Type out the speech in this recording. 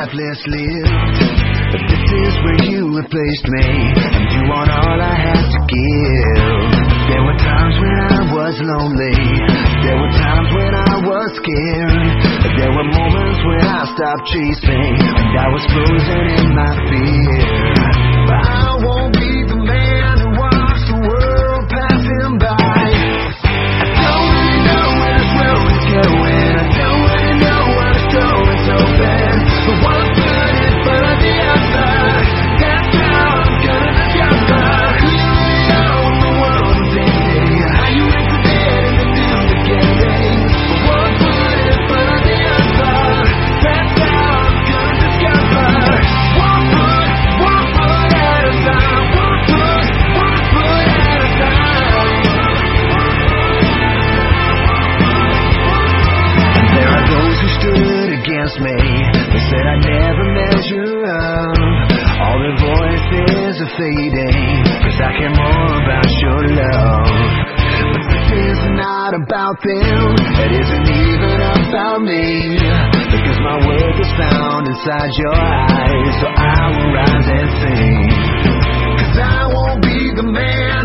lifeless lived. But this is where you replaced me, and you want all I had to give. There were times when I was lonely, there were times when I was scared, but there were moments when I stopped chasing, and I was frozen in my fear. But I won't be the man who watched the world passing by. I don't really know where this road is going, I don't really know what it's going so bad, but one foot in front of the other, that's how I'm gonna discover who you are when the world is ending, how you make the dead and the duplicating. But one foot in front of the other, that's how I'm gonna discover. One foot at a time, one foot at a time. And there are those who stood against me, they said I'd never measure up. All their voices are fading, 'cause I care more about your love. But this is not about them, it isn't even about me, because my worth is found inside your eyes. So I will rise and sing, 'cause I won't be the man